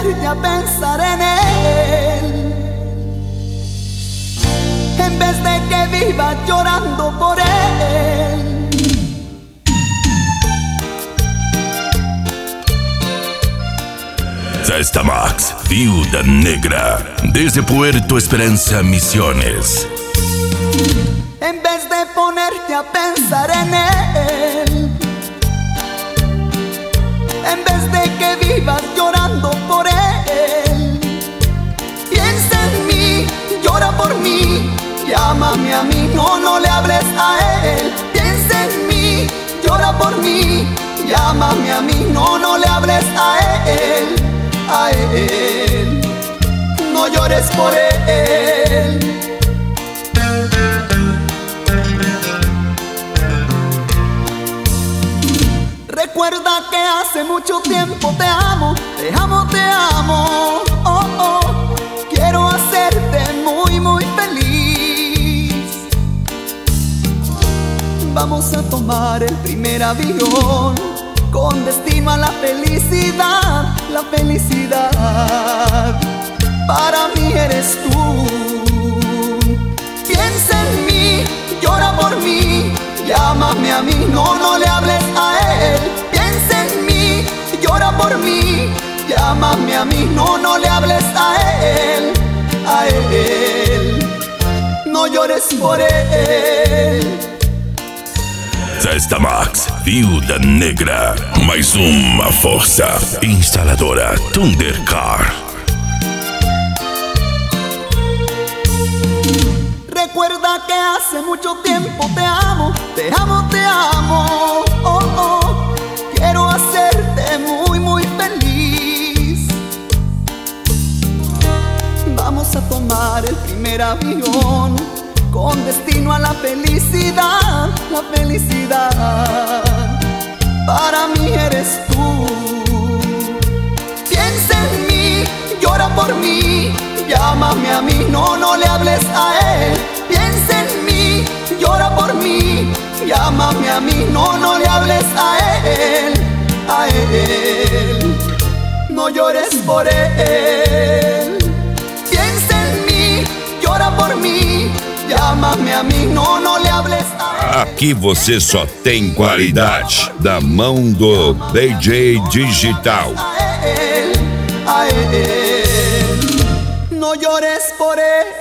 ponerte a pensar en él, en vez de que vivas llorando por él. Zestamax, Viuda Negra, desde Puerto Esperanza, Misiones. En vez de ponerte a pensar en él, en vez de que vivas llorando por él, piensa en mí, llora por mí, llámame a mí, no le hables a él. Piensa en mí, llora por mí, llámame a mí, no le hables a él. A él, no llores por él. Recuerda que hace mucho tiempo te amo, te amo, te amo. Oh, oh, quiero hacerte muy, muy feliz. Vamos a tomar el primer avión con destino a la felicidad, la felicidad. Para mí eres tú. Piensa en mí, llora por mí, llámame a mí, no le hables a él. Piensa en mí, llora por mí, llámame a mí, no le hables a él. A él, no llores por él. Zestamax, Viuda Negra, mais uma força. Instaladora Thundercar. Recuerda que hace mucho tiempo te amo, te amo, te amo. Oh, oh, quiero hacerte muy, muy feliz. Vamos a tomar el primer avión con destino a la felicidad, la felicidad. Para mí eres tú. Piensa en mí, llora por mí, llámame a mí, no le hables a él. Piensa en mí, llora por mí, llámame a mí, no le hables a él. A él, no llores por él. Piensa en mí, llora por mí, llámame a mim, não lhe hables. Aqui você só tem qualidade da mão do DJ Digital. A él, no llores por él.